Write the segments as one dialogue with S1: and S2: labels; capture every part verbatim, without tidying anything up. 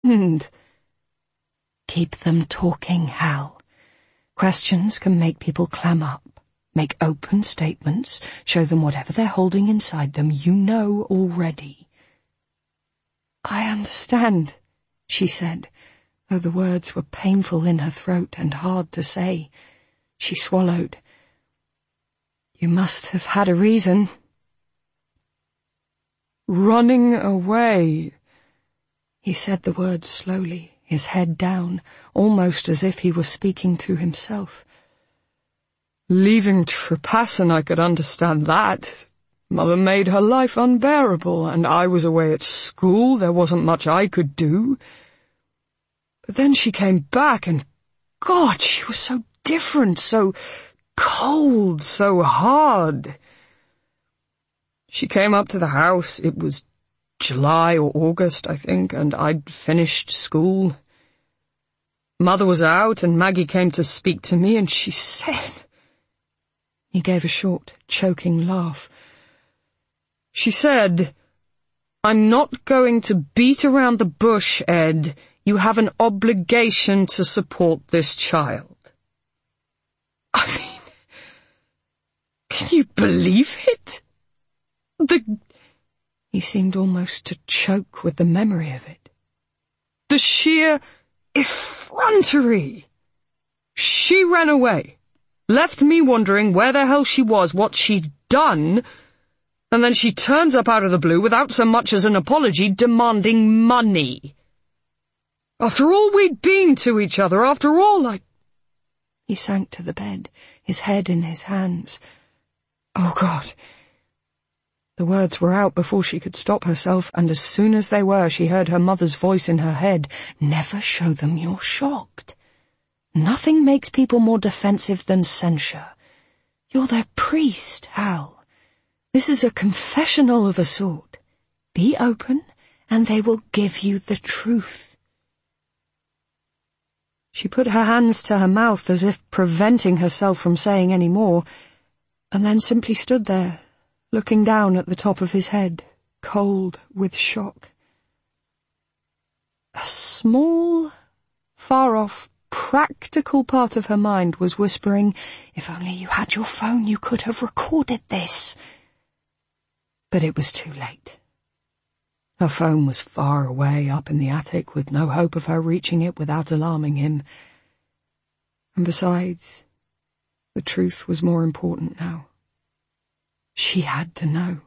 S1: frightened. Keep them talking, Hal. Questions can make people clam up. Make open statements. Show them whatever they're holding inside them you know already. I understand, she said, though the words were painful in her throat and hard to say. She swallowed. You must have had a reason. Running away. He said the words slowly, his head down, almost as if he were speaking to himself. Leaving Trepassen, I could understand that. Mother made her life unbearable, and I was away at school. There wasn't much I could do. But then she came back, and God, she was so different, so cold, so hard. She came up to the house. It was July or August, I think, and I'd finished school. Mother was out, and Maggie came to speak to me, and she said... He gave a short, choking laugh. She said, I'm not going to beat around the bush, Ed. You have an obligation to support this child. I mean, can you believe it? The... He seemed almost to choke with the memory of it. The sheer effrontery. She ran away, left me wondering where the hell she was, what she'd done, and then she turns up out of the blue without so much as an apology, demanding money. After all we'd been to each other, after all I... He sank to the bed, his head in his hands. Oh, God. The words were out before she could stop herself, and as soon as they were, she heard her mother's voice in her head. Never show them you're shocked. Nothing makes people more defensive than censure. You're their priest, Hal. This is a confessional of a sort. Be open, and they will give you the truth. She put her hands to her mouth as if preventing herself from saying any more, and then simply stood there, looking down at the top of his head, cold with shock. A small, far-off, practical part of her mind was whispering, if only you had your phone, you could have recorded this. But it was too late. Her phone was far away up in the attic, with no hope of her reaching it without alarming him. And besides, the truth was more important now. She had to know.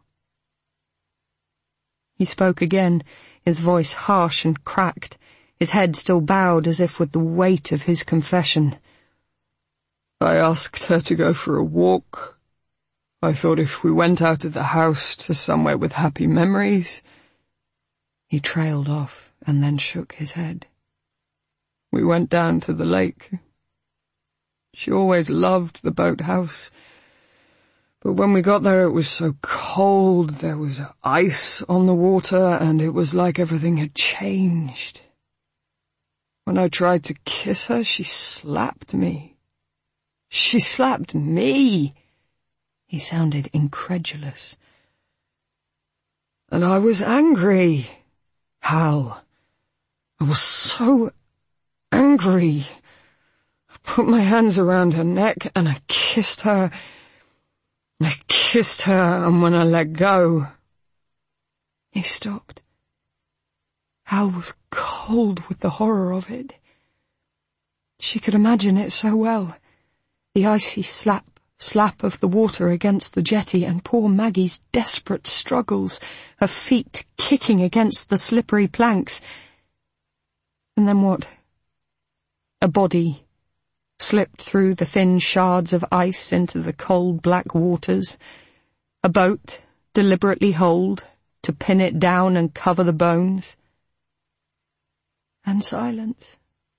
S1: He spoke again, his voice harsh and cracked, his head still bowed as if with the weight of his confession. I asked her to go for a walk. I thought if we went out of the house to somewhere with happy memories... He trailed off and then shook his head. We went down to the lake. She always loved the boathouse. But when we got there it was so cold, there was ice on the water, and it was like everything had changed. When I tried to kiss her, she slapped me. She slapped me! He sounded incredulous. And I was angry, Hal. I was so angry. I put my hands around her neck and I kissed her. I kissed her, and when I let go... He stopped. Hal was cold with the horror of it. She could imagine it so well. The icy slap, slap of the water against the jetty, and poor Maggie's desperate struggles, her feet kicking against the slippery planks. And then what? A body slipped through the thin shards of ice into the cold black waters. A boat, deliberately holed, to pin it down and cover the bones. And silence.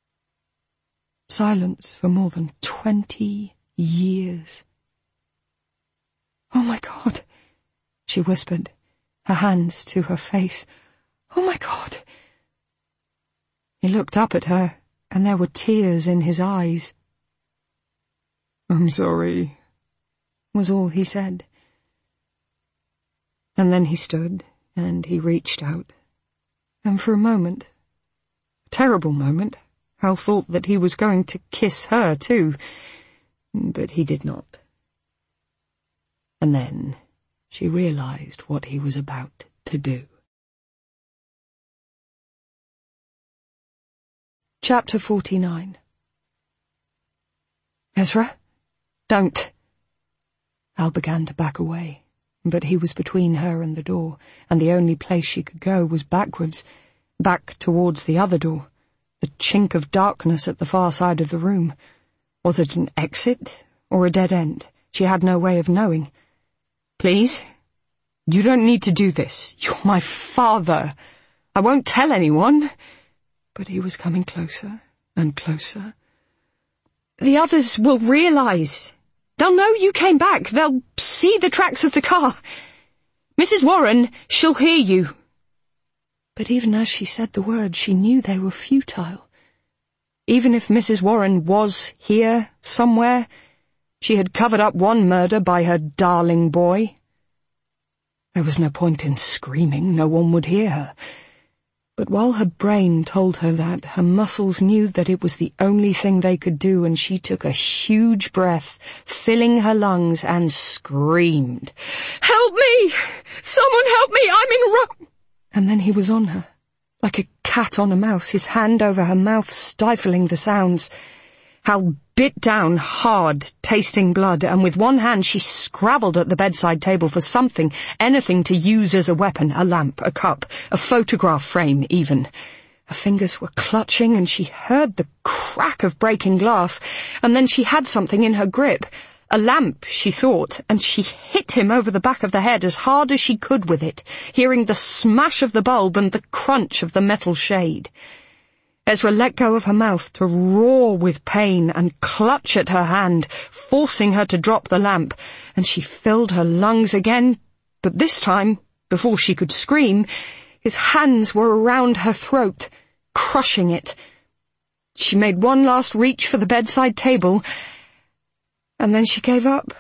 S1: Silence for more than twenty years. Oh, my God, she whispered, her hands to her face. Oh, my God. He looked up at her, and there were tears in his eyes. I'm sorry, was all he said. And then he stood, and he reached out, and for a moment Terrible moment. Hal thought that he was going to kiss her too, but he did not. And then she realized what he was about to do. Chapter forty-nine. Ezra, don't. Hal began to back away, but he was between her and the door, and the only place she could go was backwards, back towards the other door, the chink of darkness at the far side of the room. Was it an exit or a dead end? She had no way of knowing. Please, you don't need to do this. You're my father. I won't tell anyone. But he was coming closer and closer. The others will realize. They'll know you came back. They'll see the tracks of the car. Missus Warren, she'll hear you. But even as she said the words, she knew they were futile. Even if Missus Warren was here somewhere, she had covered up one murder by her darling boy. There was no point in screaming. No one would hear her. But while her brain told her that, her muscles knew that it was the only thing they could do, and she took a huge breath, filling her lungs, and screamed, "Help me! Someone help me! I'm in ro—" And then he was on her, like a cat on a mouse, his hand over her mouth, stifling the sounds. Hal bit down hard, tasting blood, and with one hand she scrabbled at the bedside table for something, anything to use as a weapon, a lamp, a cup, a photograph frame even. Her fingers were clutching, and she heard the crack of breaking glass, and then she had something in her grip. A lamp, she thought, and she hit him over the back of the head as hard as she could with it, hearing the smash of the bulb and the crunch of the metal shade. Ezra let go of her mouth to roar with pain and clutch at her hand, forcing her to drop the lamp, and she filled her lungs again, but this time, before she could scream, his hands were around her throat, crushing it. She made one last reach for the bedside table, and then she gave up.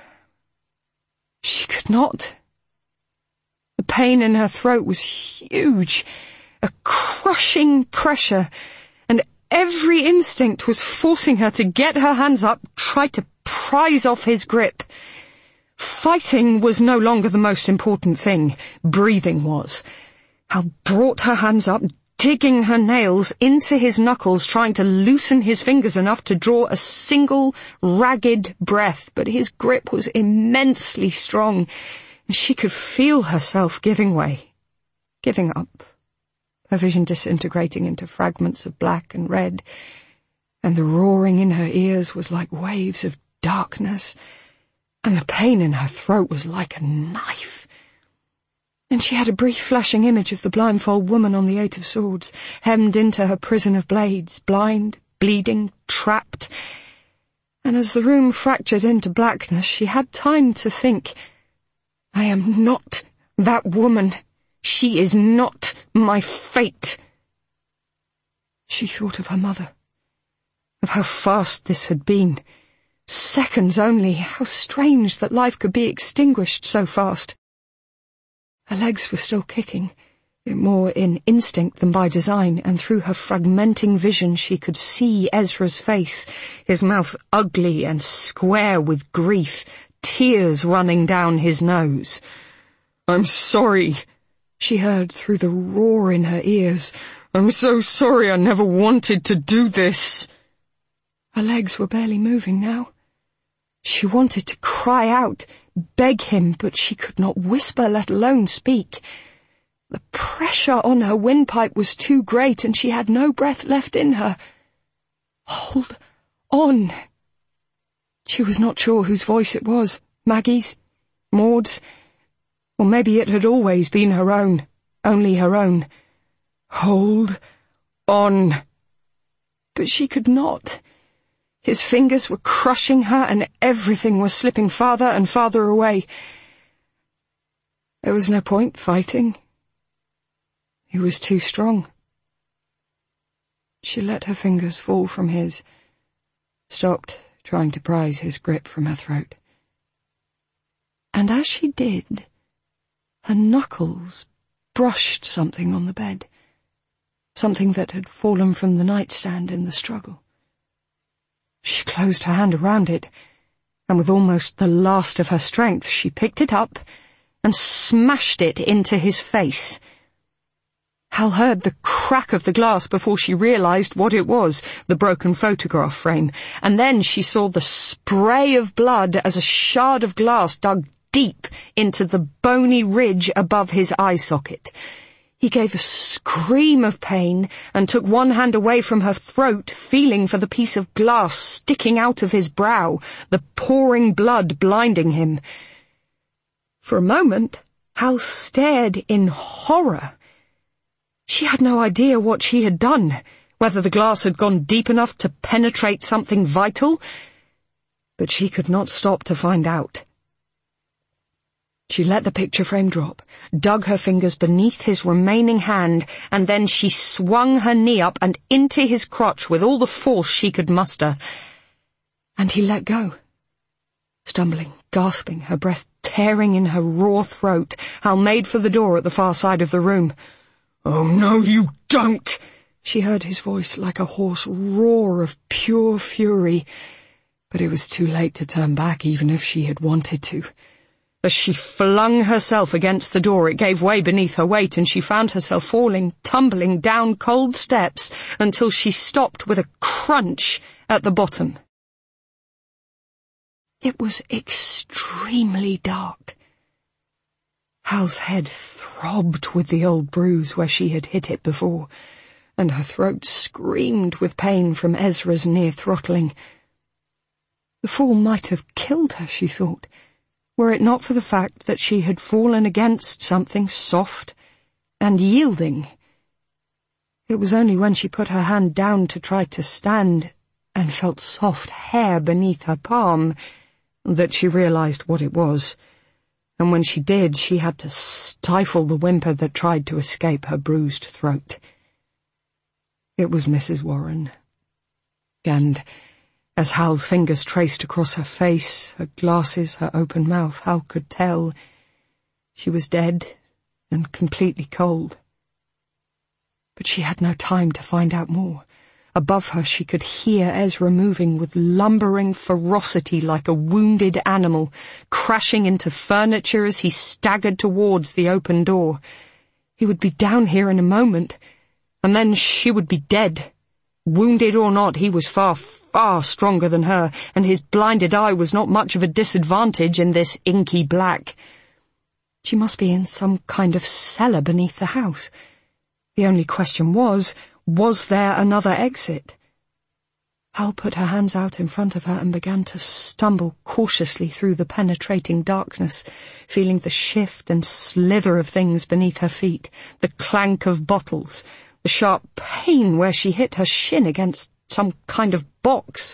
S1: She could not. The pain in her throat was huge, a crushing pressure, and every instinct was forcing her to get her hands up, try to prise off his grip. Fighting was no longer the most important thing. Breathing was. Hal brought her hands up, digging her nails into his knuckles, trying to loosen his fingers enough to draw a single, ragged breath, but his grip was immensely strong, and she could feel herself giving way, giving up. Her vision disintegrating into fragments of black and red, and the roaring in her ears was like waves of darkness, and the pain in her throat was like a knife. And she had a brief flashing image of the blindfold woman on the Eight of Swords, hemmed into her prison of blades, blind, bleeding, trapped. And as the room fractured into blackness, she had time to think, I am not that woman. She is not my fate. She thought of her mother, of how fast this had been. Seconds only. How strange that life could be extinguished so fast. Her legs were still kicking, more in instinct than by design, and through her fragmenting vision she could see Ezra's face, his mouth ugly and square with grief, tears running down his nose. "I'm sorry," she heard through the roar in her ears. "I'm so sorry. I never wanted to do this." Her legs were barely moving now. She wanted to cry out, beg him, but she could not whisper, let alone speak. The pressure on her windpipe was too great, and she had no breath left in her. Hold on. She was not sure whose voice it was, Maggie's, Maud's, or maybe it had always been her own, only her own. Hold on. But she could not. His fingers were crushing her, and everything was slipping farther and farther away. There was no point fighting. He was too strong. She let her fingers fall from his, stopped trying to prise his grip from her throat. And as she did, her knuckles brushed something on the bed. something that had fallen from the nightstand in the struggle. She closed her hand around it, and with almost the last of her strength she picked it up and smashed it into his face. Hal heard the crack of the glass before she realized what it was, the broken photograph frame, and then she saw the spray of blood as a shard of glass dug deep into the bony ridge above his eye socket. He gave a scream of pain and took one hand away from her throat, feeling for the piece of glass sticking out of his brow, the pouring blood blinding him. For a moment, Hal stared in horror. She had no idea what she had done, whether the glass had gone deep enough to penetrate something vital, but she could not stop to find out. She let the picture frame drop, dug her fingers beneath his remaining hand, and then she swung her knee up and into his crotch with all the force she could muster. And he let go. Stumbling, gasping, her breath tearing in her raw throat, Hal made for the door at the far side of the room. "Oh, no, you don't!" She heard his voice like a hoarse roar of pure fury, but it was too late to turn back even if she had wanted to. As she flung herself against the door, it gave way beneath her weight, and she found herself falling, tumbling down cold steps until she stopped with a crunch at the bottom. It was extremely dark. Hal's head throbbed with the old bruise where she had hit it before, and her throat screamed with pain from Ezra's near throttling. The fall might have killed her, she thought, were it not for the fact that she had fallen against something soft and yielding. It was only when she put her hand down to try to stand and felt soft hair beneath her palm that she realized what it was, and when she did, she had to stifle the whimper that tried to escape her bruised throat. It was Missus Warren, and as Hal's fingers traced across her face, her glasses, her open mouth, Hal could tell she was dead and completely cold. But she had no time to find out more. Above her she could hear Ezra moving with lumbering ferocity like a wounded animal, crashing into furniture as he staggered towards the open door. He would be down here in a moment, and then she would be dead. Wounded or not, he was far, far stronger than her, and his blinded eye was not much of a disadvantage in this inky black. She must be in some kind of cellar beneath the house. The only question was, was there another exit? Hal put her hands out in front of her and began to stumble cautiously through the penetrating darkness, feeling the shift and slither of things beneath her feet, the clank of bottles, the sharp pain where she hit her shin against some kind of box.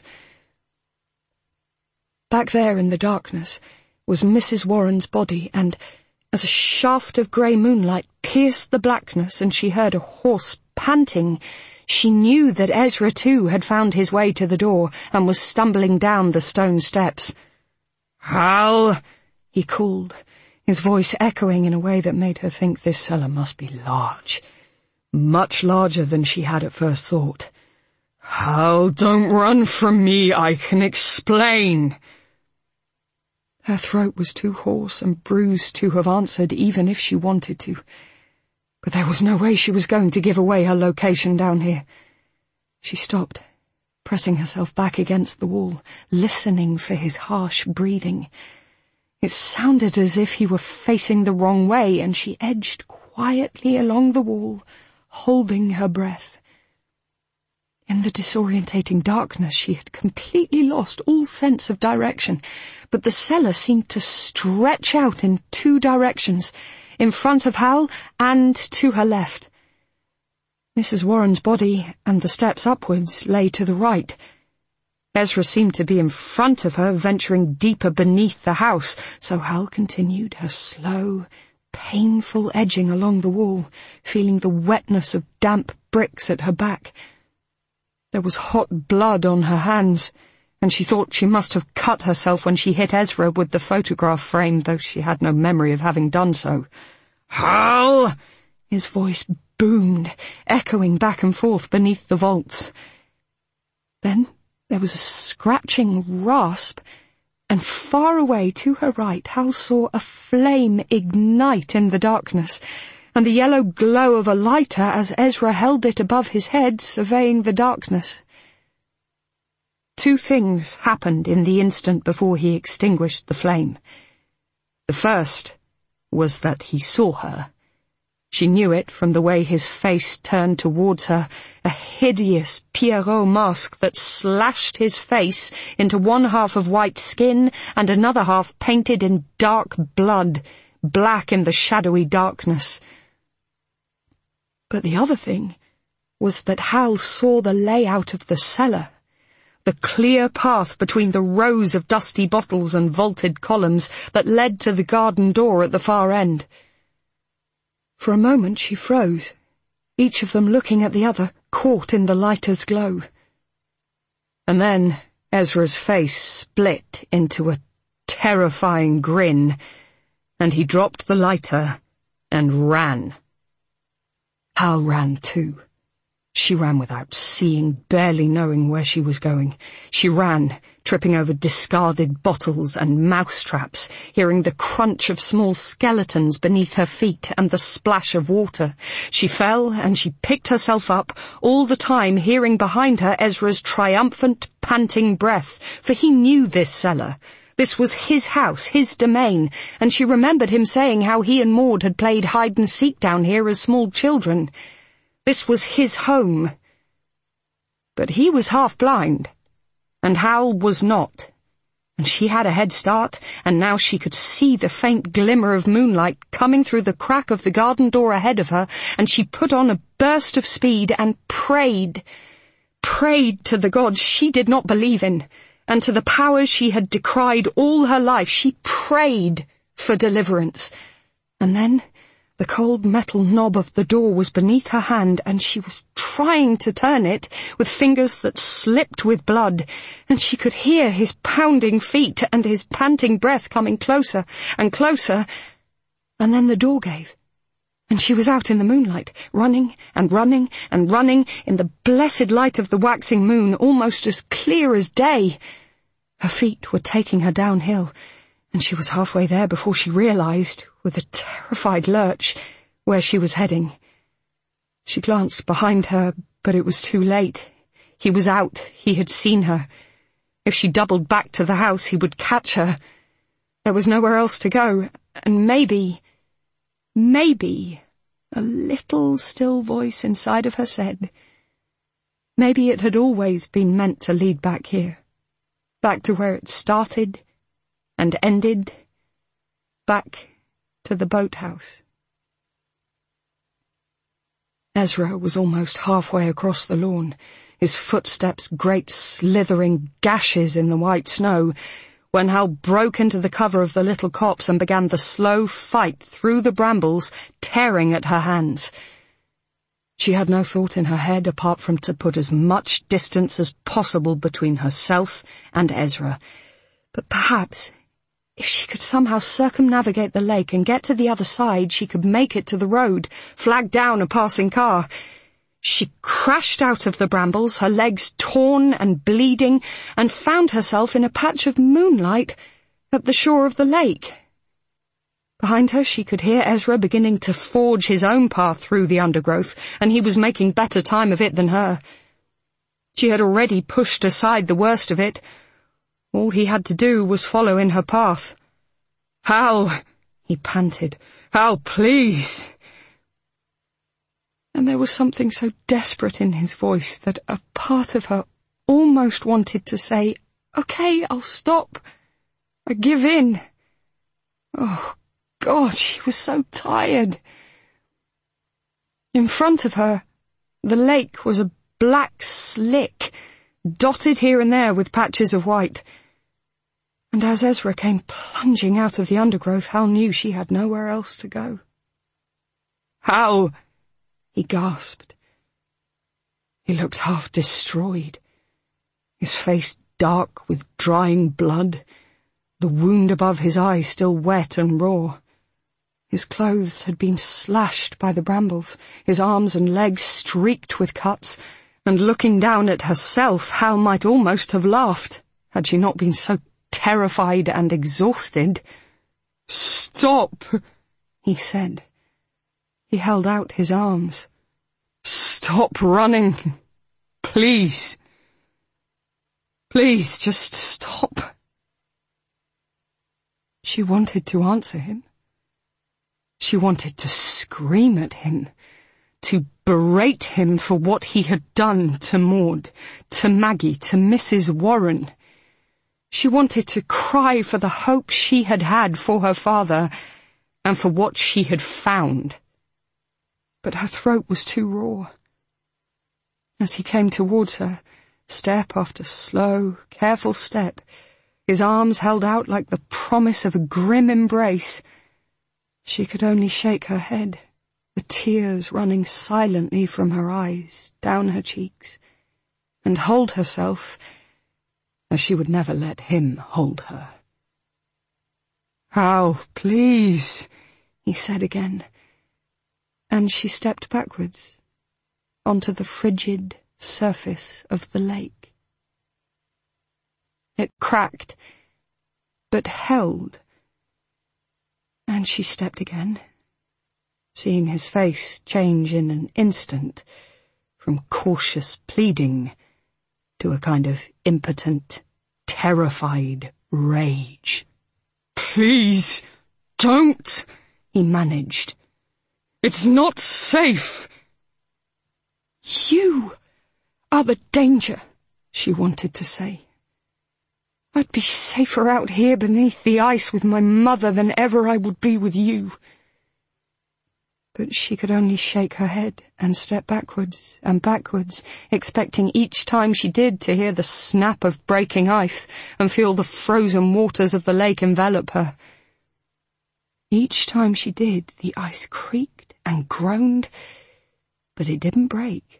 S1: Back there in the darkness was Missus Warren's body, and as a shaft of grey moonlight pierced the blackness and she heard a hoarse panting, she knew that Ezra too had found his way to the door and was stumbling down the stone steps. "Hal!" he called, his voice echoing in a way that made her think this cellar must be large. Much larger than she had at first thought. "Hal, don't run from me, I can explain." Her throat was too hoarse and bruised to have answered even if she wanted to, but there was no way she was going to give away her location down here. She stopped, pressing herself back against the wall, listening for his harsh breathing. It sounded as if he were facing the wrong way, and she edged quietly along the wall, holding her breath. In the disorientating darkness she had completely lost all sense of direction, but the cellar seemed to stretch out in two directions, in front of Hal and to her left. Missus Warren's body and the steps upwards lay to the right. Ezra seemed to be in front of her, venturing deeper beneath the house, so Hal continued her slow, painful edging along the wall, feeling the wetness of damp bricks at her back. There was hot blood on her hands, and she thought she must have cut herself when she hit Ezra with the photograph frame, though she had no memory of having done so. "Hal!" His voice boomed, echoing back and forth beneath the vaults. Then there was a scratching rasp, and far away to her right Hal saw a flame ignite in the darkness, and the yellow glow of a lighter as Ezra held it above his head, surveying the darkness. Two things happened in the instant before he extinguished the flame. The first was that he saw her. She knew it from the way his face turned towards her, a hideous Pierrot mask that slashed his face into one half of white skin and another half painted in dark blood, black in the shadowy darkness. But the other thing was that Hal saw the layout of the cellar, the clear path between the rows of dusty bottles and vaulted columns that led to the garden door at the far end. For a moment she froze, each of them looking at the other, caught in the lighter's glow. And then Ezra's face split into a terrifying grin, and he dropped the lighter and ran. Hal ran too. She ran without seeing, barely knowing where she was going. She ran, tripping over discarded bottles and mousetraps, hearing the crunch of small skeletons beneath her feet and the splash of water. She fell and she picked herself up, all the time hearing behind her Ezra's triumphant, panting breath, for he knew this cellar. This was his house, his domain, and she remembered him saying how he and Maud had played hide-and-seek down here as small children. This was his home. But he was half-blind, and Hal was not, and she had a head start, and now she could see the faint glimmer of moonlight coming through the crack of the garden door ahead of her, and she put on a burst of speed and prayed, prayed to the gods she did not believe in, and to the powers she had decried all her life. She prayed for deliverance. And then the cold metal knob of the door was beneath her hand, and she was trying to turn it with fingers that slipped with blood, and she could hear his pounding feet and his panting breath coming closer and closer. And then the door gave, and she was out in the moonlight, running and running and running in the blessed light of the waxing moon, almost as clear as day. Her feet were taking her downhill, and she was halfway there before she realized, with a terrified lurch, where she was heading. She glanced behind her, but it was too late. He was out. He had seen her. If she doubled back to the house, he would catch her. There was nowhere else to go, and maybe, maybe, a little still voice inside of her said, maybe it had always been meant to lead back here, back to where it started and ended, back to the boathouse. Ezra was almost halfway across the lawn, his footsteps great slithering gashes in the white snow, when Hal broke into the cover of the little copse and began the slow fight through the brambles, tearing at her hands. She had no thought in her head apart from to put as much distance as possible between herself and Ezra. But perhaps, if she could somehow circumnavigate the lake and get to the other side, she could make it to the road, flag down a passing car. She crashed out of the brambles, her legs torn and bleeding, and found herself in a patch of moonlight at the shore of the lake. Behind her she could hear Ezra beginning to forge his own path through the undergrowth, and he was making better time of it than her. She had already pushed aside the worst of it. All he had to do was follow in her path. "Hal," he panted. "Hal, please." And there was something so desperate in his voice that a part of her almost wanted to say, "Okay, I'll stop. I give in." Oh, God, she was so tired. In front of her, the lake was a black slick, dotted here and there with patches of white. And as Ezra came plunging out of the undergrowth, Hal knew she had nowhere else to go. "Hal!" he gasped. He looked half destroyed, his face dark with drying blood, the wound above his eye still wet and raw. His clothes had been slashed by the brambles, his arms and legs streaked with cuts, and looking down at herself, Hal might almost have laughed, had she not been so terrified and exhausted. "Stop," he said. He held out his arms. "Stop running. Please. Please, just stop." She wanted to answer him. She wanted to scream at him, to berate him for what he had done to Maud, to Maggie, to Missus Warren. She wanted to cry for the hope she had had for her father and for what she had found. But her throat was too raw. As he came towards her, step after slow, careful step, his arms held out like the promise of a grim embrace, she could only shake her head, the tears running silently from her eyes, down her cheeks, and hold herself as she would never let him hold her. "Hal, please," he said again, and she stepped backwards onto the frigid surface of the lake. It cracked, but held, and she stepped again, seeing his face change in an instant from cautious pleading to a kind of impotent, terrified rage. "Please, don't," he managed. "It's not safe." "You are the danger," she wanted to say. "I'd be safer out here beneath the ice with my mother than ever I would be with you." But she could only shake her head and step backwards and backwards, expecting each time she did to hear the snap of breaking ice and feel the frozen waters of the lake envelop her. Each time she did, the ice creaked and groaned, but it didn't break.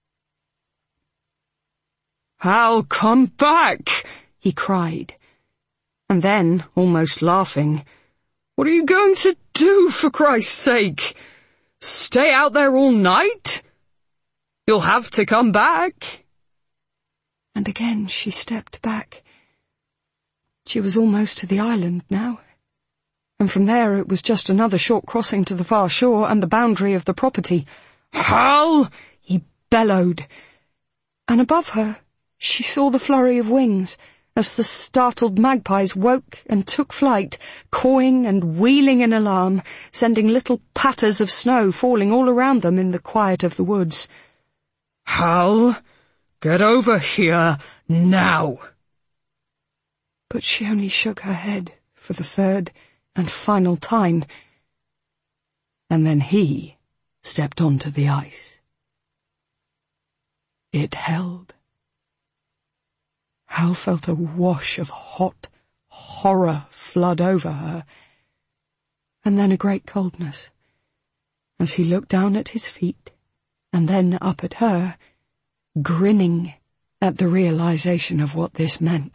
S1: "Hal, come back!" he cried. And then, almost laughing, "What are you going to do, for Christ's sake? Stay out there all night? You'll have to come back." And again she stepped back. She was almost to the island now, and from there it was just another short crossing to the far shore and the boundary of the property. "Hal!" he bellowed, and above her she saw the flurry of wings as the startled magpies woke and took flight, cawing and wheeling in alarm, sending little patters of snow falling all around them in the quiet of the woods. "Hal, get over here now!" But she only shook her head for the third and final time, and then he stepped onto the ice. It held. Hal felt a wash of hot horror flood over her, and then a great coldness, as he looked down at his feet, and then up at her, grinning at the realization of what this meant.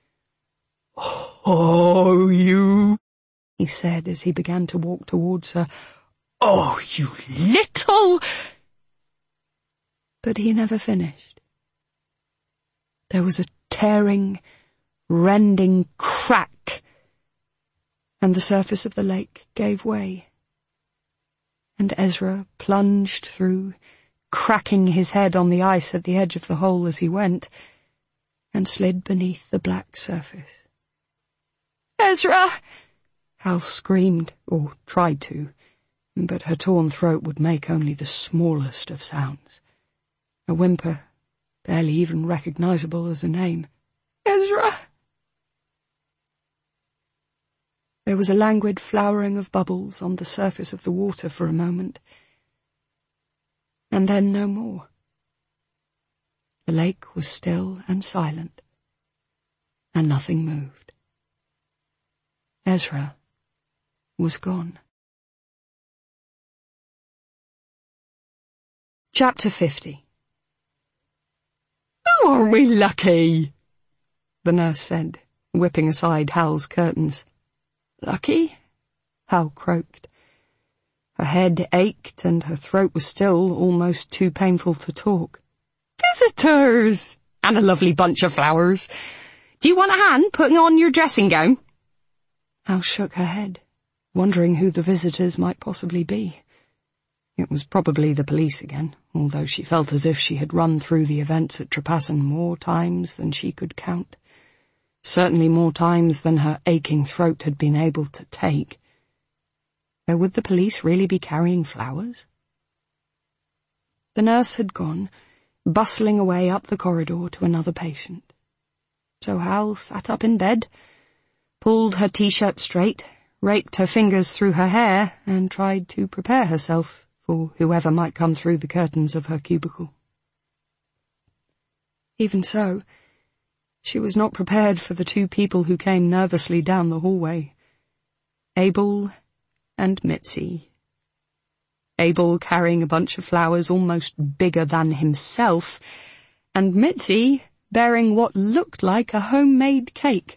S1: "Oh, you," he said as he began to walk towards her. "Oh, you little—" But he never finished. There was a tearing, rending crack, and the surface of the lake gave way, and Ezra plunged through, cracking his head on the ice at the edge of the hole as he went, and slid beneath the black surface. "Ezra!" Hal screamed, or tried to, but her torn throat would make only the smallest of sounds. A whimper, barely even recognizable as a name. "Ezra!" There was a languid flowering of bubbles on the surface of the water for a moment, and then no more. The lake was still and silent, and nothing moved. Ezra was gone. Chapter fifty. "Oh, aren't we lucky?" the nurse said, whipping aside Hal's curtains. "Lucky?" Hal croaked. Her head ached and her throat was still almost too painful to talk. "Visitors! And a lovely bunch of flowers. Do you want a hand putting on your dressing gown?" Hal shook her head, wondering who the visitors might possibly be. It was probably the police again, although she felt as if she had run through the events at Trepassen more times than she could count. Certainly more times than her aching throat had been able to take. Though would the police really be carrying flowers? The nurse had gone, bustling away up the corridor to another patient. So Hal sat up in bed, pulled her t-shirt straight, raked her fingers through her hair, and tried to prepare herself for whoever might come through the curtains of her cubicle. Even so, she was not prepared for the two people who came nervously down the hallway. Abel and Mitzi. Abel carrying a bunch of flowers almost bigger than himself, and Mitzi bearing what looked like a homemade cake.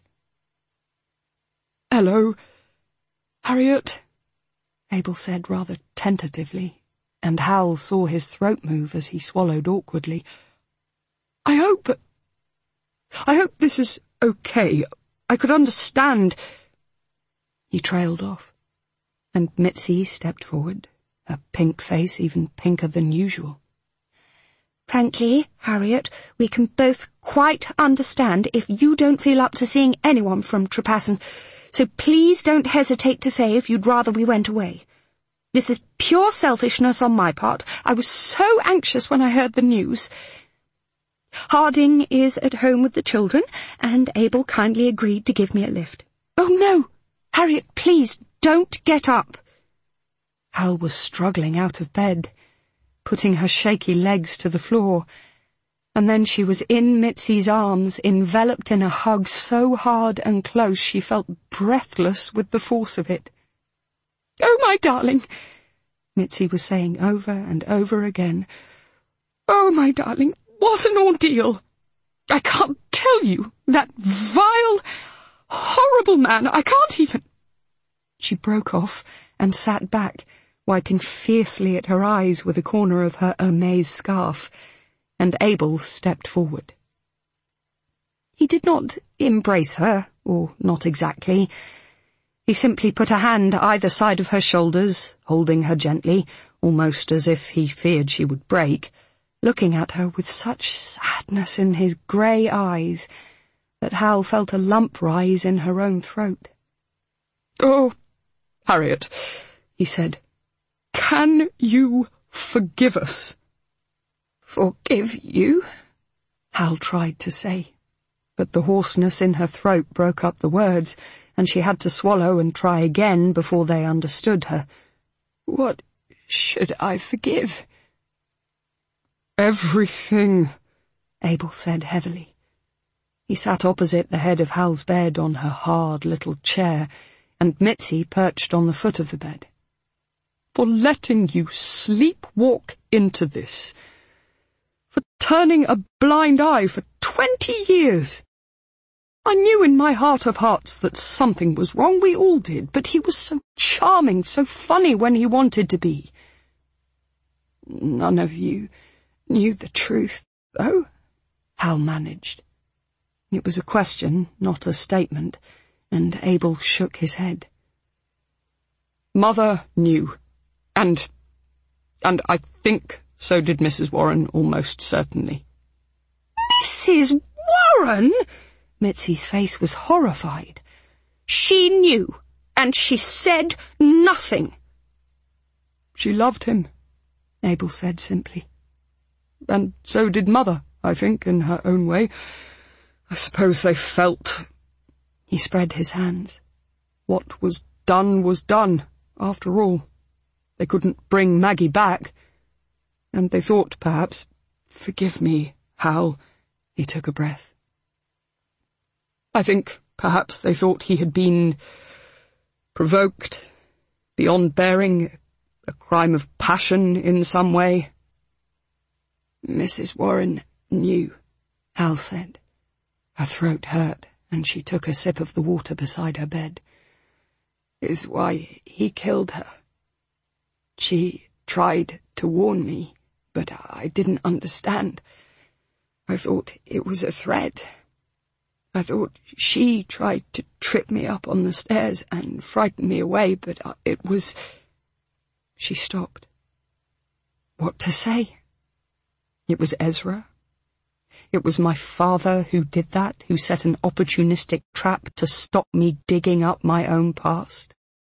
S1: "Hello, Harriet," Abel said rather tentatively, and Hal saw his throat move as he swallowed awkwardly. I hope... I hope this is okay. I could understand..." He trailed off, and Mitzi stepped forward, her pink face even pinker than usual. "Frankly, Harriet, we can both quite understand if you don't feel up to seeing anyone from Trepassen, so please don't hesitate to say if you'd rather we went away. This is pure selfishness on my part. I was so anxious when I heard the news. Harding is at home with the children, and Abel kindly agreed to give me a lift. Oh, no! Harriet, please, don't get up!" Hal was struggling out of bed, putting her shaky legs to the floor, and then she was in Mitzi's arms, enveloped in a hug so hard and close she felt breathless with the force of it. "Oh, my darling," Mitzi was saying over and over again. "Oh, my darling, what an ordeal! I can't tell you, that vile, horrible man, I can't even—" She broke off and sat back, wiping fiercely at her eyes with a corner of her Hermes scarf, and Abel stepped forward. He did not embrace her, or not exactly. He simply put a hand either side of her shoulders, holding her gently, almost as if he feared she would break, looking at her with such sadness in his grey eyes that Hal felt a lump rise in her own throat. "Oh, Harriet," he said, "can you forgive us?" "Forgive you?" Hal tried to say, but the hoarseness in her throat broke up the words, and she had to swallow and try again before they understood her. "What should I forgive?" "Everything," Abel said heavily. He sat opposite the head of Hal's bed on her hard little chair, and Mitzi perched on the foot of the bed. "For letting you sleepwalk into this. For turning a blind eye for twenty years. I knew in my heart of hearts that something was wrong, we all did, but he was so charming, so funny when he wanted to be. None of you knew the truth, though," Hal managed. It was a question, not a statement, and Abel shook his head. "Mother knew, and, and I think so did Missus Warren, almost certainly." "Missus Warren?" Mitzi's face was horrified. "She knew, and she said nothing." "She loved him," Abel said simply. "And so did Mother, I think, in her own way. I suppose they felt—" He spread his hands. "What was done was done, after all. They couldn't bring Maggie back. And they thought, perhaps— Forgive me, Hal," he took a breath. "I think perhaps they thought he had been provoked, beyond bearing, a crime of passion in some way." "Missus Warren knew," Hal said. Her throat hurt, and she took a sip of the water beside her bed. "Is why he killed her. She tried to warn me, but I didn't understand. I thought it was a threat. I thought she tried to trip me up on the stairs and frighten me away, but it was... She stopped. What to say? It was Ezra. It was my father who did that, who set an opportunistic trap to stop me digging up my own past.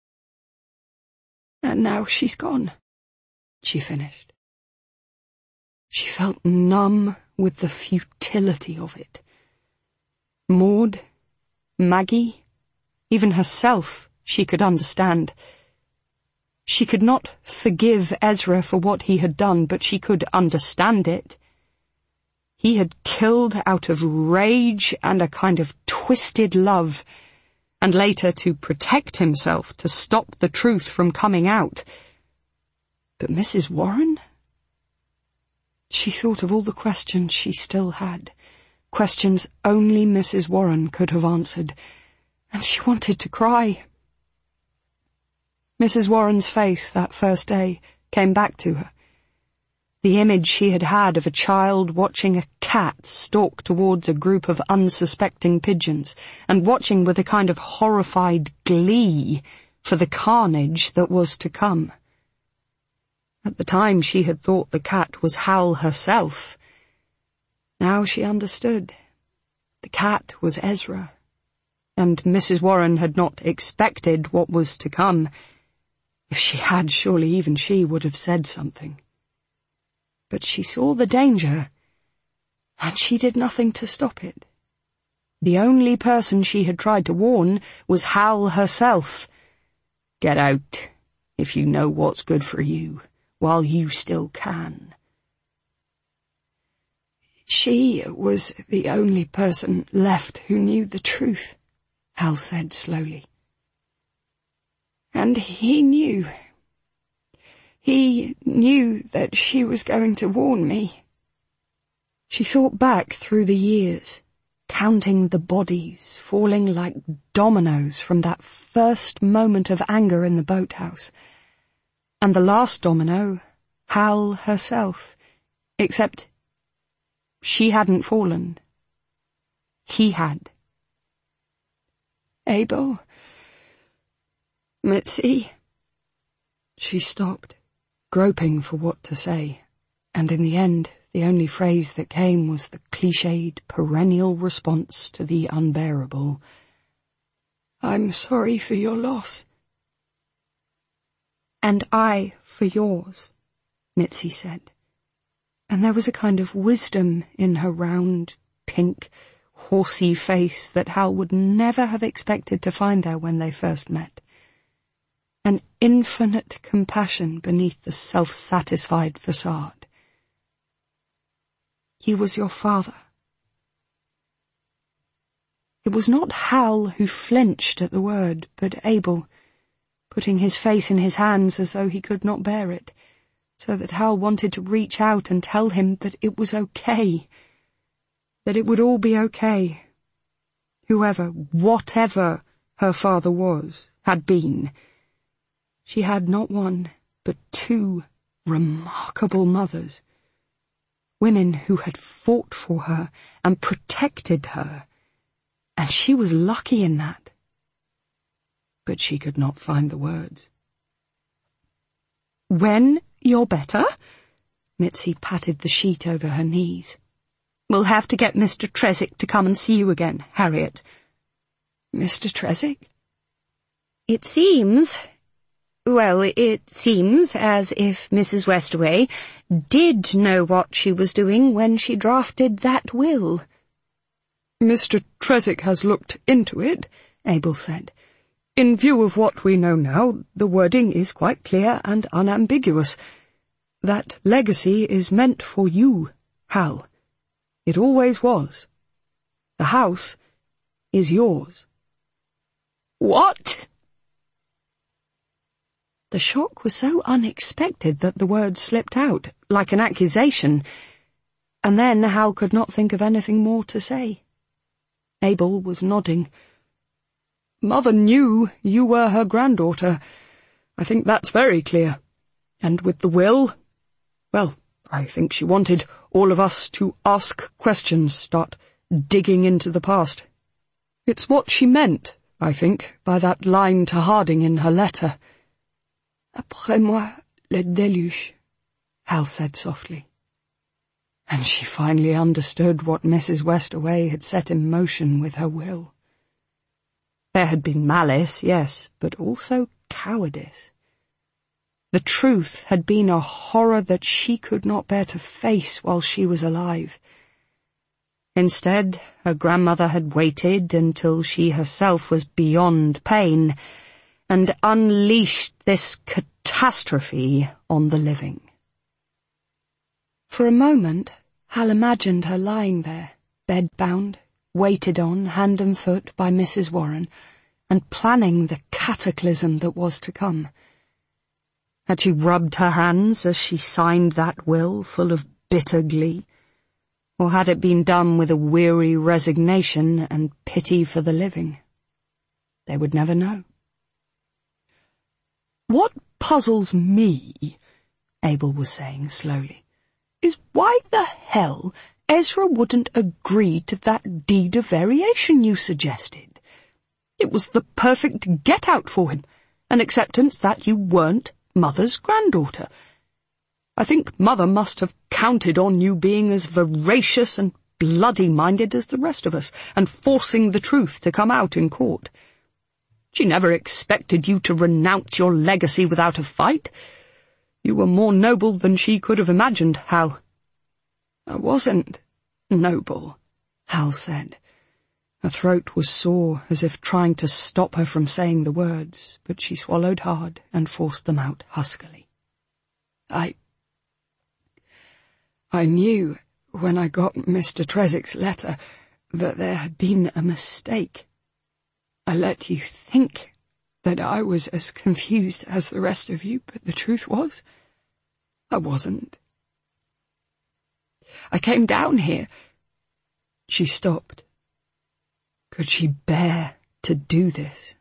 S1: And now she's gone, she finished. She felt numb with the futility of it. Maud, Maggie, even herself, she could understand. She could not forgive Ezra for what he had done, but she could understand it. He had killed out of rage and a kind of twisted love, and later to protect himself, to stop the truth from coming out. But Missus Warren? She thought of all the questions she still had, questions only Missus Warren could have answered, and she wanted to cry. Missus Warren's face that first day came back to her. The image she had had of a child watching a cat stalk towards a group of unsuspecting pigeons, and watching with a kind of horrified glee for the carnage that was to come. At the time she had thought the cat was Hal herself. Now she understood. The cat was Ezra, and Missus Warren had not expected what was to come. If she had, surely even she would have said something. But she saw the danger, and she did nothing to stop it. The only person she had tried to warn was Hal herself. Get out, if you know what's good for you, while you still can. She was the only person left who knew the truth, Hal said slowly. And he knew. He knew that she was going to warn me. She thought back through the years, counting the bodies falling like dominoes from that first moment of anger in the boathouse. And the last domino, Hal herself, except she hadn't fallen. He had. Abel... Mitzi... She stopped, groping for what to say, and in the end the only phrase that came was the cliched, perennial response to the unbearable. I'm sorry for your loss. And I for yours, Mitzi said, and there was a kind of wisdom in her round, pink, horsey face that Hal would never have expected to find there when they first met. An infinite compassion beneath the self-satisfied facade. He was your father. It was not Hal who flinched at the word, but Abel, putting his face in his hands as though he could not bear it, so that Hal wanted to reach out and tell him that it was okay, that it would all be okay. Whoever, whatever her father was, had been. She had not one, but two remarkable mothers, women who had fought for her and protected her, and she was lucky in that. But she could not find the words. When you're better, Mitzi patted the sheet over her knees. We'll have to get Mister Tresick to come and see you again, Harriet. Mister Tresick? It seems... Well, it seems as if Missus Westaway did know what she was doing when she drafted that will. Mister Tresick has looked into it, Abel said. In view of what we know now, the wording is quite clear and unambiguous. That legacy is meant for you, Hal. It always was. The house is yours. What? The shock was so unexpected that the words slipped out, like an accusation, and then Hal could not think of anything more to say. Abel was nodding. Mother knew you were her granddaughter. I think that's very clear. And with the will, well, I think she wanted all of us to ask questions, start digging into the past. It's what she meant, I think, by that line to Harding in her letter. Après moi, le déluge, Hal said softly. And she finally understood what Missus Westaway had set in motion with her will. There had been malice, yes, but also cowardice. The truth had been a horror that she could not bear to face while she was alive. Instead, her grandmother had waited until she herself was beyond pain and unleashed this catastrophe on the living. For a moment, Hal imagined her lying there, bed-bound, waited on hand and foot by Missus Warren, and planning the cataclysm that was to come. Had she rubbed her hands as she signed that will full of bitter glee? Or had it been done with a weary resignation and pity for the living? They would never know. What puzzles me, Abel was saying slowly, is why the hell Ezra wouldn't agree to that deed of variation you suggested. It was the perfect get-out for him, an acceptance that you weren't Mother's granddaughter. I think Mother must have counted on you being as voracious and bloody-minded as the rest of us, and forcing the truth to come out in court. She never expected you to renounce your legacy without a fight. You were more noble than she could have imagined, Hal. I wasn't noble, Hal said. Her throat was sore, as if trying to stop her from saying the words, but she swallowed hard and forced them out huskily. I... I knew, when I got Mister Tresick's letter, that there had been a mistake. I let you think that I was as confused as the rest of you, but the truth was, I wasn't. I came down here. She stopped. Could she bear to do this?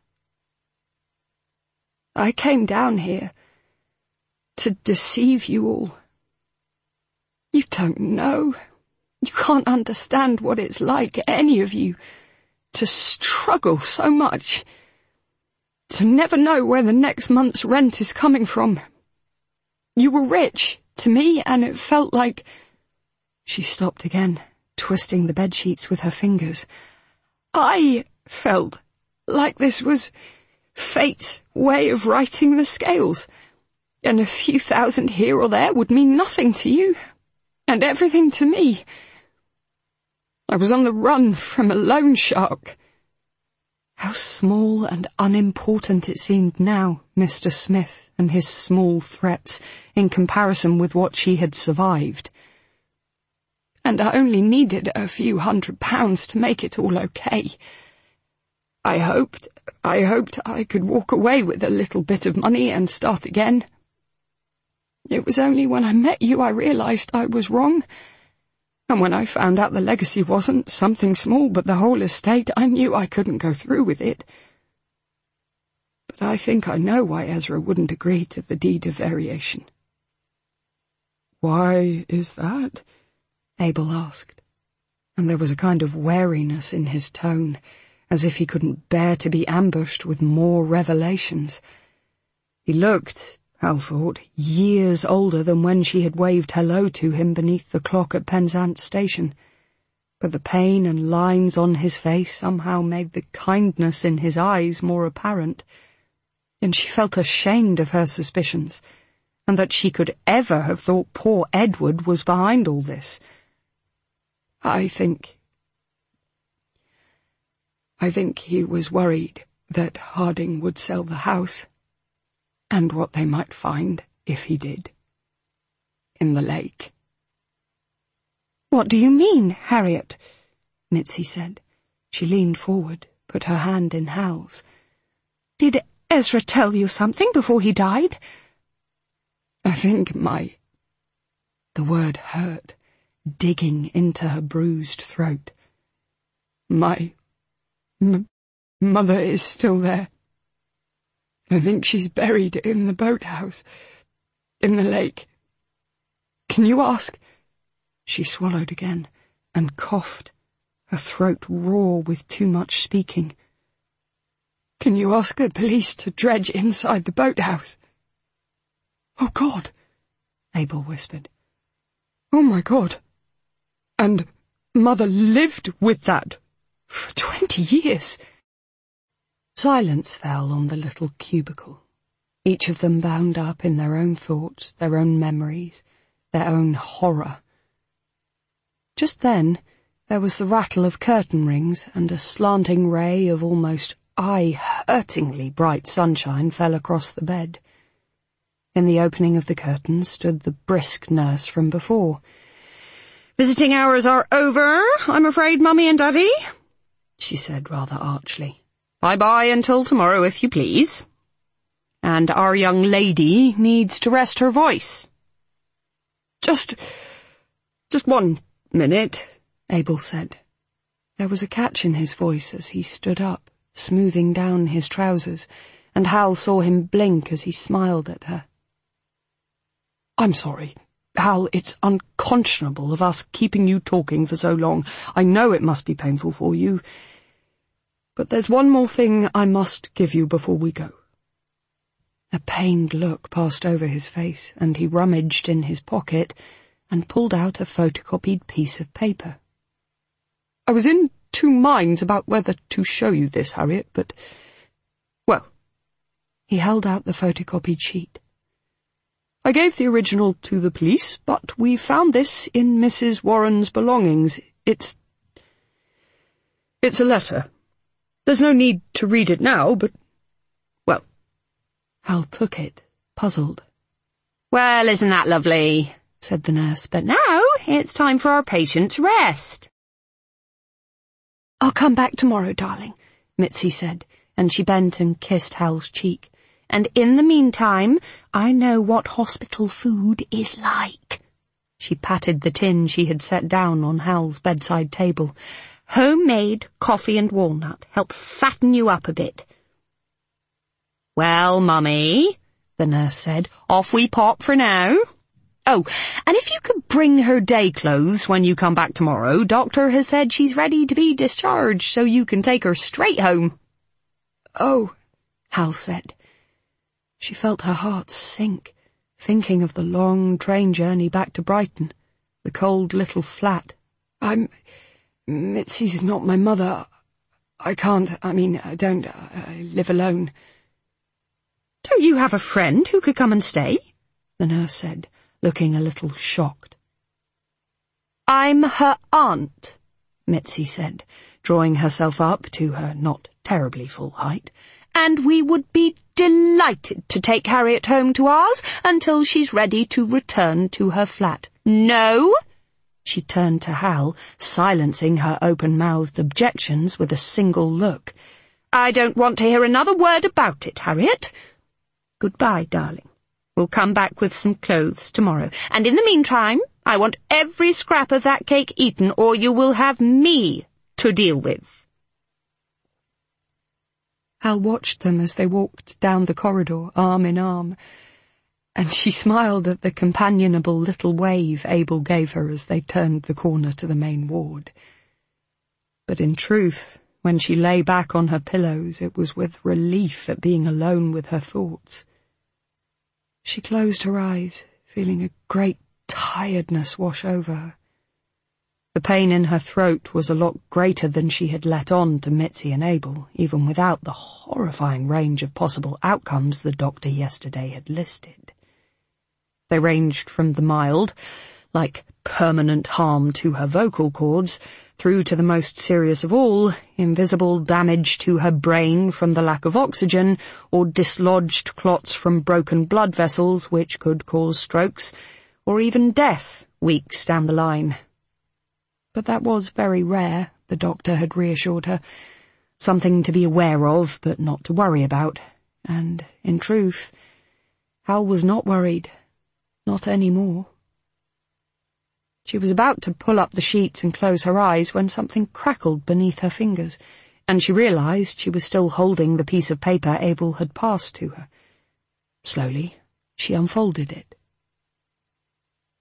S1: I came down here to deceive you all. You don't know. You can't understand what it's like, any of you, to struggle so much, to never know where the next month's rent is coming from. You were rich to me, and it felt like... She stopped again, twisting the bedsheets with her fingers. I felt like this was fate's way of righting the scales, and a few thousand here or there would mean nothing to you, and everything to me. I was on the run from a loan shark. How small and unimportant it seemed now, Mister Smith and his small threats, in comparison with what she had survived. And I only needed a few hundred pounds to make it all okay. I hoped, I hoped I could walk away with a little bit of money and start again. It was only when I met you I realized I was wrong, and when I found out the legacy wasn't something small but the whole estate, I knew I couldn't go through with it. But I think I know why Ezra wouldn't agree to the deed of variation. Why is that? Abel asked, and there was a kind of wariness in his tone, as if he couldn't bear to be ambushed with more revelations. He looked, Hal thought, years older than when she had waved hello to him beneath the clock at Penzance Station, but the pain and lines on his face somehow made the kindness in his eyes more apparent, and she felt ashamed of her suspicions, and that she could ever have thought poor Edward was behind all this. I think... I think he was worried that Harding would sell the house, and what they might find if he did. In the lake. What do you mean, Harriet? Mitzi said. She leaned forward, put her hand in Hal's. Did Ezra tell you something before he died? I think my... The word hurt, digging into her bruised throat. My... M mother is still there. I think she's buried in the boathouse. in the lake. Can you ask—" She swallowed again and coughed, her throat raw with too much speaking. "Can you ask the police to dredge inside the boathouse?" "Oh, God," Abel whispered. "Oh, my God. And Mother lived with that for twenty years. Silence fell on the little cubicle, each of them bound up in their own thoughts, their own memories, their own horror. Just then there was the rattle of curtain rings, and a slanting ray of almost eye-hurtingly bright sunshine fell across the bed. In the opening of the curtains stood the brisk nurse from before. "Visiting hours are over, I'm afraid, Mummy and Daddy," she said rather archly. "Bye-bye until tomorrow, if you please. And our young lady needs to rest her voice." Just... just one minute," Abel said. There was a catch in his voice as he stood up, smoothing down his trousers, and Hal saw him blink as he smiled at her. "I'm sorry, Hal, it's unconscionable of us keeping you talking for so long. I know it must be painful for you. But there's one more thing I must give you before we go." A pained look passed over his face, and he rummaged in his pocket and pulled out a photocopied piece of paper. "I was in two minds about whether to show you this, Harriet, but... well..." He held out the photocopied sheet. "I gave the original to the police, but we found this in Missus Warren's belongings. It's... it's a letter. There's no need to read it now, but... well..." Hal took it, puzzled. "Well, isn't that lovely?" said the nurse. "But now it's time for our patient to rest." "I'll come back tomorrow, darling," Mitzi said, and she bent and kissed Hal's cheek. "And in the meantime, I know what hospital food is like." She patted the tin she had set down on Hal's bedside table. "Homemade coffee and walnut help fatten you up a bit." "Well, Mummy," the nurse said, "off we pop for now. Oh, and if you could bring her day clothes when you come back tomorrow, Doctor has said she's ready to be discharged, so you can take her straight home." "Oh," Hal said. She felt her heart sink, thinking of the long train journey back to Brighton, the cold little flat. I'm... Mitzi's not my mother. I can't, I mean, I don't, I live alone." "Don't you have a friend who could come and stay?" the nurse said, looking a little shocked. "I'm her aunt," Mitzi said, drawing herself up to her not terribly full height, "and we would be delighted to take Harriet home to ours until she's ready to return to her flat. No?" She turned to Hal, silencing her open-mouthed objections with a single look. "I don't want to hear another word about it, Harriet. Goodbye, darling. We'll come back with some clothes tomorrow. And in the meantime, I want every scrap of that cake eaten, or you will have me to deal with." Hal watched them as they walked down the corridor, arm in arm, and she smiled at the companionable little wave Abel gave her as they turned the corner to the main ward. But in truth, when she lay back on her pillows, it was with relief at being alone with her thoughts. She closed her eyes, feeling a great tiredness wash over her. The pain in her throat was a lot greater than she had let on to Mitzi and Abel, even without the horrifying range of possible outcomes the doctor yesterday had listed. They ranged from the mild, like permanent harm to her vocal cords, through to the most serious of all, invisible damage to her brain from the lack of oxygen, or dislodged clots from broken blood vessels which could cause strokes, or even death weeks down the line. But that was very rare, the doctor had reassured her, something to be aware of but not to worry about, and, in truth, Hal was not worried, not any more. She was about to pull up the sheets and close her eyes when something crackled beneath her fingers, and she realized she was still holding the piece of paper Abel had passed to her. Slowly, she unfolded it,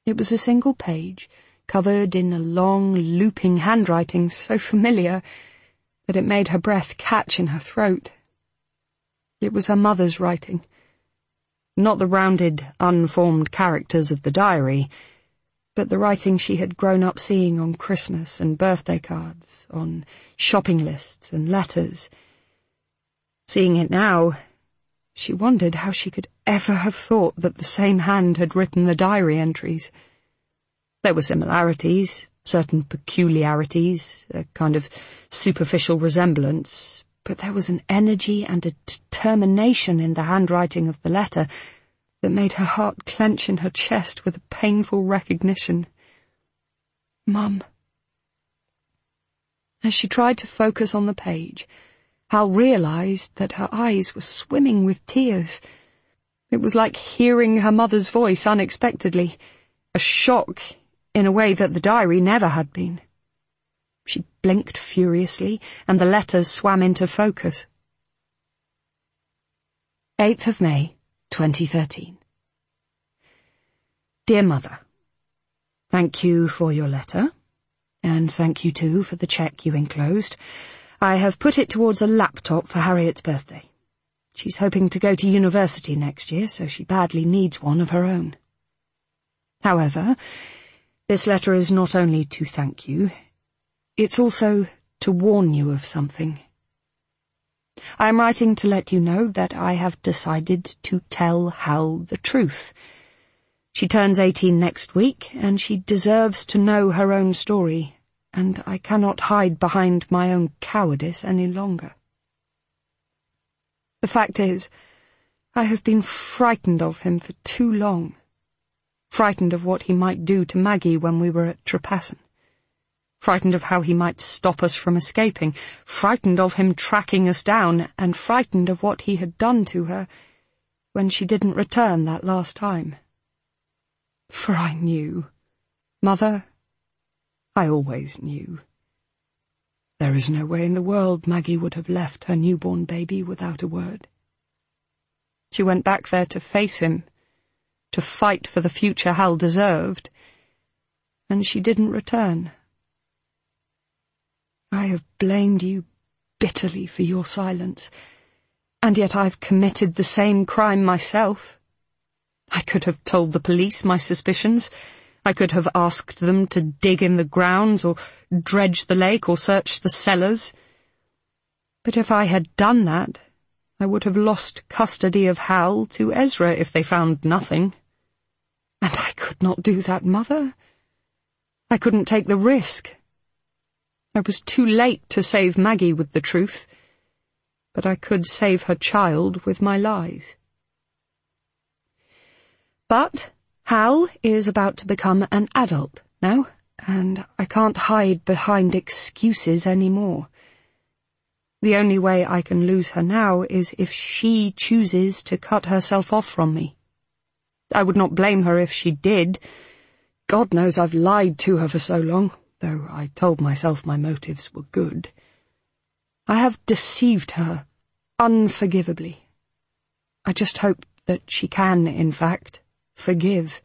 S1: It was a single page, covered in a long, looping handwriting so familiar that it made her breath catch in her throat. It was her mother's writing. Not the rounded, unformed characters of the diary, but the writing she had grown up seeing on Christmas and birthday cards, on shopping lists and letters. Seeing it now, she wondered how she could ever have thought that the same hand had written the diary entries. There were similarities, certain peculiarities, a kind of superficial resemblance, but there was an energy and a determination in the handwriting of the letter that made her heart clench in her chest with a painful recognition. Mum. As she tried to focus on the page, Hal realized that her eyes were swimming with tears. It was like hearing her mother's voice unexpectedly, a shock in a way that the diary never had been. She blinked furiously, and the letters swam into focus. eighth of May, twenty thirteen. Dear Mother, thank you for your letter, and thank you too for the cheque you enclosed. I have put it towards a laptop for Harriet's birthday. She's hoping to go to university next year, so she badly needs one of her own. However, this letter is not only to thank you, it's also to warn you of something. I am writing to let you know that I have decided to tell Hal the truth. She turns eighteen next week, and she deserves to know her own story, and I cannot hide behind my own cowardice any longer. The fact is, I have been frightened of him for too long. Frightened of what he might do to Maggie when we were at Trepassen. Frightened of how he might stop us from escaping. Frightened of him tracking us down, and frightened of what he had done to her when she didn't return that last time. For I knew, Mother, I always knew. There is no way in the world Maggie would have left her newborn baby without a word. She went back there to face him, to fight for the future Hal deserved, and she didn't return. I have blamed you bitterly for your silence, and yet I've committed the same crime myself. I could have told the police my suspicions. I could have asked them to dig in the grounds, or dredge the lake, or search the cellars. But if I had done that, I would have lost custody of Hal to Ezra if they found nothing. And I could not do that, Mother. I couldn't take the risk. I was too late to save Maggie with the truth, but I could save her child with my lies. But Hal is about to become an adult now, and I can't hide behind excuses anymore. The only way I can lose her now is if she chooses to cut herself off from me. I would not blame her if she did. God knows I've lied to her for so long, though I told myself my motives were good. I have deceived her unforgivably. I just hope that she can, in fact, forgive.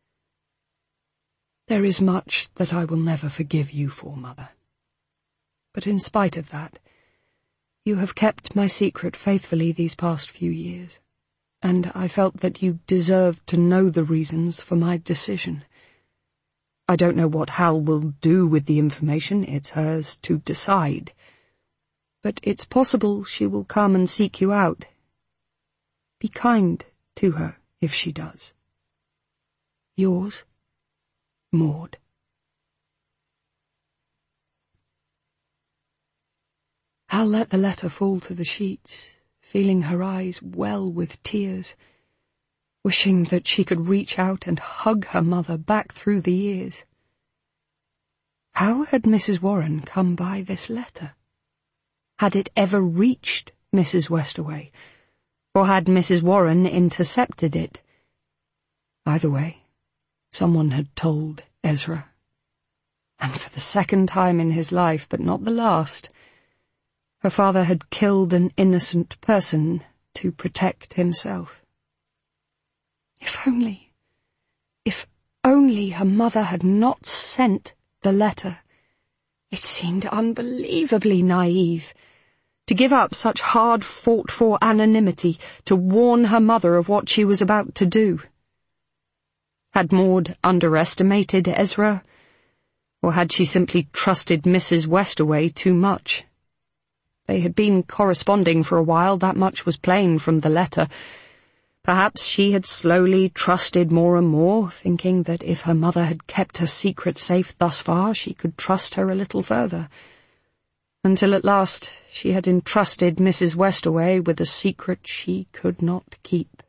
S1: There is much that I will never forgive you for, Mother. But in spite of that, you have kept my secret faithfully these past few years, and I felt that you deserved to know the reasons for my decision. I don't know what Hal will do with the information. It's hers to decide. But it's possible she will come and seek you out. Be kind to her if she does. Yours, Maud. Hal let the letter fall to the sheets, feeling her eyes well with tears, wishing that she could reach out and hug her mother back through the years. How had Missus Warren come by this letter? Had it ever reached Missus Westaway, or had Missus Warren intercepted it? Either way, someone had told Ezra. And for the second time in his life, but not the last, her father had killed an innocent person to protect himself. If only, if only her mother had not sent the letter. It seemed unbelievably naive. To give up such hard-fought-for anonymity to warn her mother of what she was about to do. Had Maud underestimated Ezra? Or had she simply trusted Missus Westaway too much? They had been corresponding for a while, that much was plain from the letter. Perhaps she had slowly trusted more and more, thinking that if her mother had kept her secret safe thus far, she could trust her a little further. Until at last she had entrusted Missus Westaway with a secret she could not keep.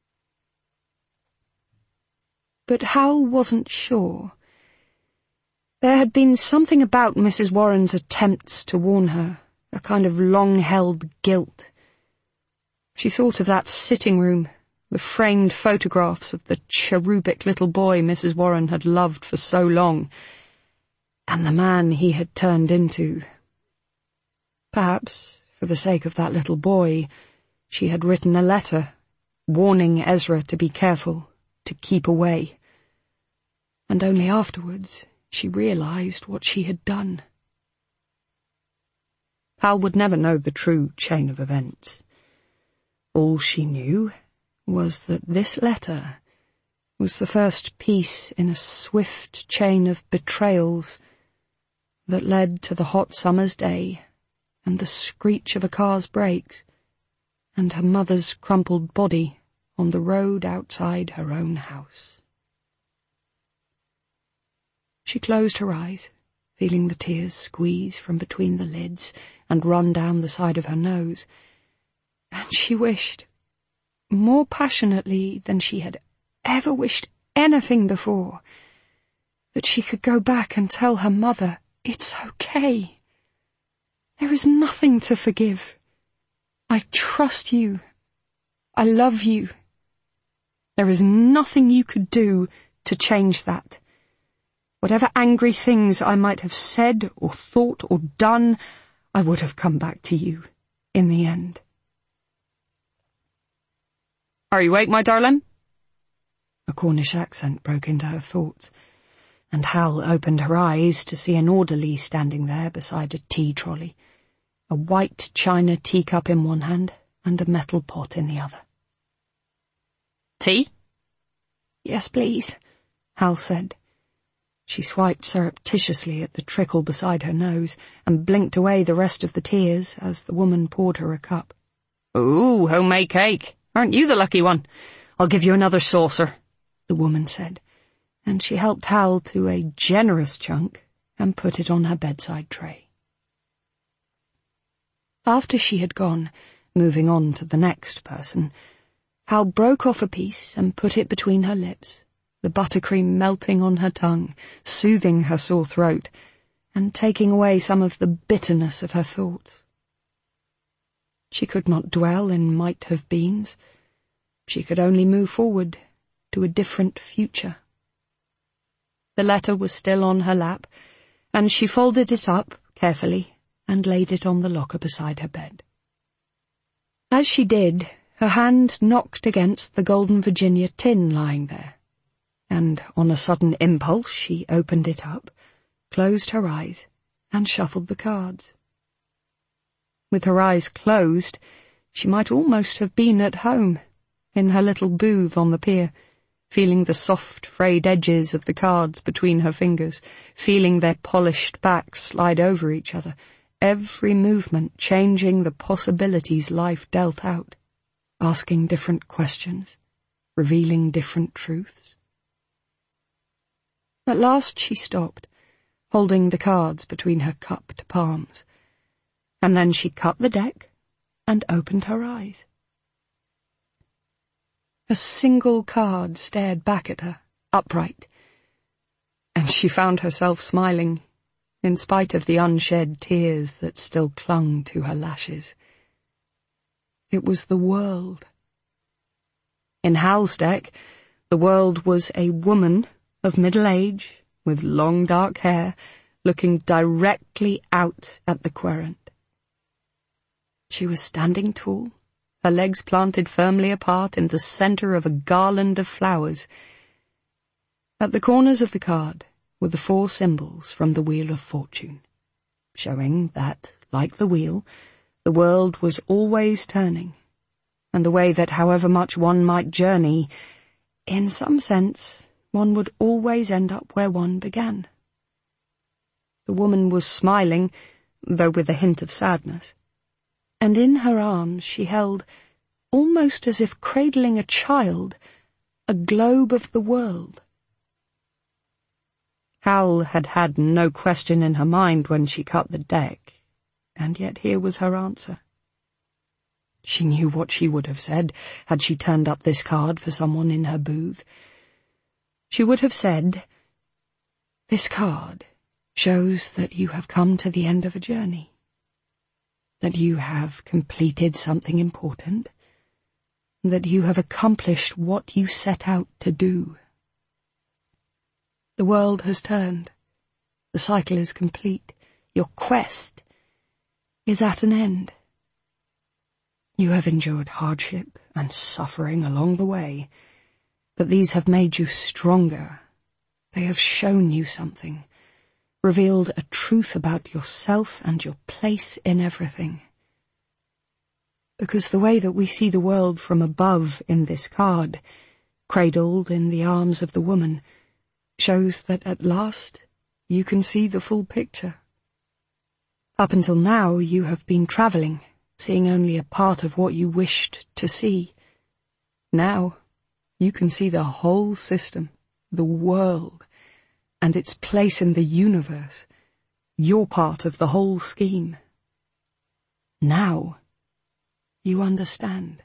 S1: But Hal wasn't sure. There had been something about Missus Warren's attempts to warn her, a kind of long-held guilt. She thought of that sitting room, the framed photographs of the cherubic little boy Missus Warren had loved for so long, and the man he had turned into. Perhaps, for the sake of that little boy, she had written a letter, warning Ezra to be careful, to keep away. And only afterwards she realized what she had done. Hal would never know the true chain of events. All she knew was that this letter was the first piece in a swift chain of betrayals that led to the hot summer's day and the screech of a car's brakes and her mother's crumpled body on the road outside her own house. She closed her eyes, feeling the tears squeeze from between the lids and run down the side of her nose, and she wished, more passionately than she had ever wished anything before, that she could go back and tell her mother, "It's okay. There is nothing to forgive. I trust you. I love you. There is nothing you could do to change that. Whatever angry things I might have said or thought or done, I would have come back to you in the end." "Are you awake, my darling?" A Cornish accent broke into her thoughts, and Hal opened her eyes to see an orderly standing there beside a tea trolley, a white china teacup in one hand and a metal pot in the other. "Tea?" "Yes, please," Hal said. She swiped surreptitiously at the trickle beside her nose and blinked away the rest of the tears as the woman poured her a cup. "Ooh, homemade cake. Aren't you the lucky one? I'll give you another saucer," the woman said, and she helped Hal to a generous chunk and put it on her bedside tray. After she had gone, moving on to the next person, Hal broke off a piece and put it between her lips, the buttercream melting on her tongue, soothing her sore throat, and taking away some of the bitterness of her thoughts. She could not dwell in might-have-beens. She could only move forward to a different future. The letter was still on her lap, and she folded it up carefully and laid it on the locker beside her bed. As she did, her hand knocked against the Golden Virginia tin lying there, and on a sudden impulse she opened it up, closed her eyes, and shuffled the cards. With her eyes closed, she might almost have been at home, in her little booth on the pier, feeling the soft, frayed edges of the cards between her fingers, feeling their polished backs slide over each other, every movement changing the possibilities life dealt out, asking different questions, revealing different truths. At last she stopped, holding the cards between her cupped palms, and then she cut the deck and opened her eyes. A single card stared back at her, upright, and she found herself smiling, in spite of the unshed tears that still clung to her lashes. It was the world. In Hal's deck, the world was a woman of middle age, with long dark hair, looking directly out at the querent. She was standing tall, her legs planted firmly apart in the centre of a garland of flowers, At the corners of the card were the four symbols from the Wheel of Fortune, showing that, like the wheel, the world was always turning, and the way that however much one might journey, in some sense, one would always end up where one began. The woman was smiling, though with a hint of sadness, and in her arms she held, almost as if cradling a child, a globe of the world. Hal had had no question in her mind when she cut the deck, and yet here was her answer. She knew what she would have said had she turned up this card for someone in her booth. She would have said, "This card shows that you have come to the end of a journey, that you have completed something important, that you have accomplished what you set out to do. The world has turned. The cycle is complete. Your quest is at an end. You have endured hardship and suffering along the way, but these have made you stronger. They have shown you something, revealed a truth about yourself and your place in everything. Because the way that we see the world from above in this card, cradled in the arms of the woman, shows that at last you can see the full picture. Up until now you have been travelling, seeing only a part of what you wished to see. Now you can see the whole system, the world, and its place in the universe, your part of the whole scheme. Now you understand."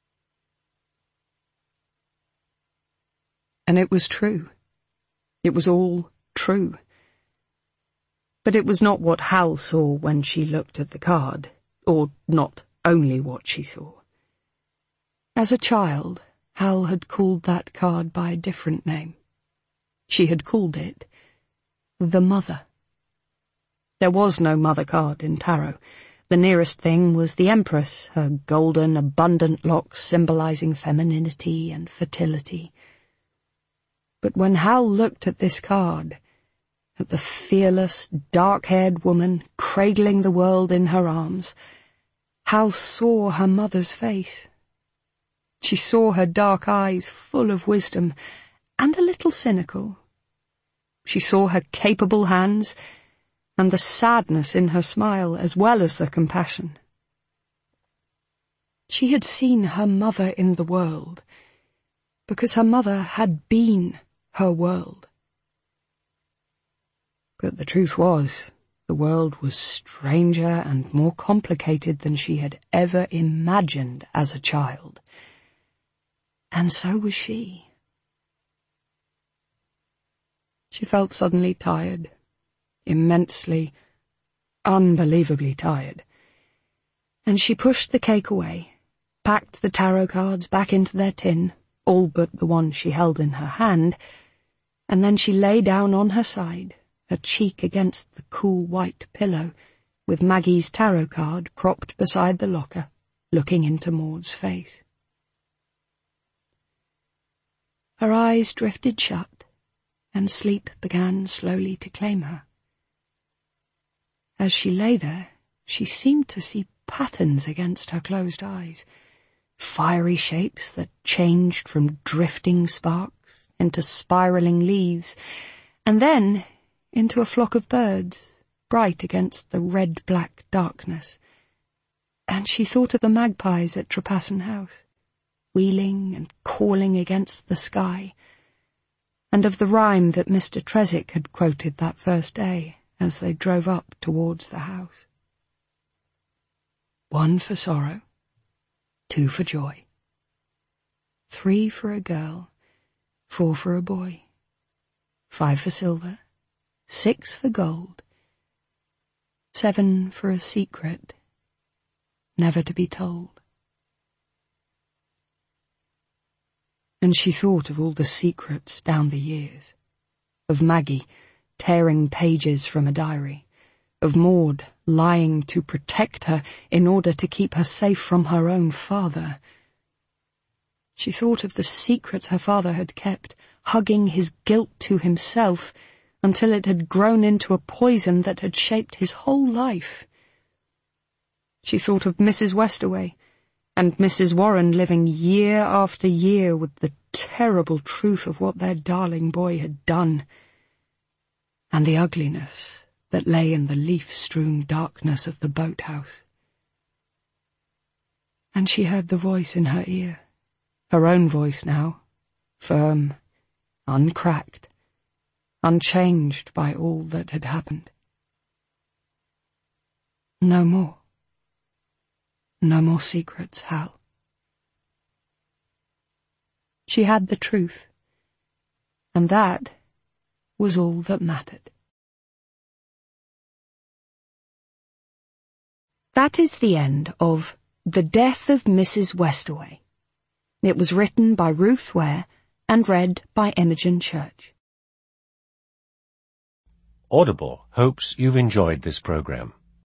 S1: And it was true. It was all true. But it was not what Hal saw when she looked at the card, or not only what she saw. As a child, Hal had called that card by a different name. She had called it the Mother. There was no mother card in tarot. The nearest thing was the Empress, her golden, abundant locks symbolizing femininity and fertility. But when Hal looked at this card, at the fearless, dark-haired woman cradling the world in her arms, Hal saw her mother's face. She saw her dark eyes full of wisdom and a little cynical. She saw her capable hands and the sadness in her smile as well as the compassion. She had seen her mother in the world because her mother had been her world. But the truth was, the world was stranger and more complicated than she had ever imagined as a child. And so was she. She felt suddenly tired, immensely, unbelievably tired, and she pushed the cake away, packed the tarot cards back into their tin, all but the one she held in her hand, and then she lay down on her side, her cheek against the cool white pillow, with Maggie's tarot card propped beside the locker, looking into Maud's face. Her eyes drifted shut, and sleep began slowly to claim her. As she lay there, she seemed to see patterns against her closed eyes, fiery shapes that changed from drifting sparks into spiraling leaves, and then into a flock of birds, bright against the red-black darkness. And she thought of the magpies at Trepassen House, wheeling and calling against the sky, and of the rhyme that Mister Tresick had quoted that first day as they drove up towards the house. One for sorrow, two for joy, three for a girl, four for a boy, five for silver, six for gold, seven for a secret, never to be told. And she thought of all the secrets down the years, of Maggie tearing pages from a diary, of Maud lying to protect her in order to keep her safe from her own father. She thought of the secrets her father had kept, hugging his guilt to himself until it had grown into a poison that had shaped his whole life. She thought of Missus Westaway and Missus Warren living year after year with the terrible truth of what their darling boy had done, and the ugliness that lay in the leaf-strewn darkness of the boathouse. And she heard the voice in her ear, her own voice now, firm, uncracked, unchanged by all that had happened. No more. No more secrets, Hal. She had the truth, and that was all that mattered. That is the end of The Death of Missus Westaway. It was written by Ruth Ware and read by Imogen Church.
S2: Audible hopes you've enjoyed this program.